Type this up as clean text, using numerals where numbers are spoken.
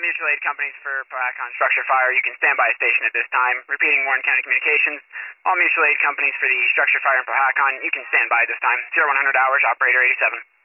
mutual aid companies for Powhatan structure fire. You can stand by a station at this time. Repeating Warren County Communications. All mutual aid companies for the structure fire in Powhatan. You can stand by at this time. 0100 hours, operator 87.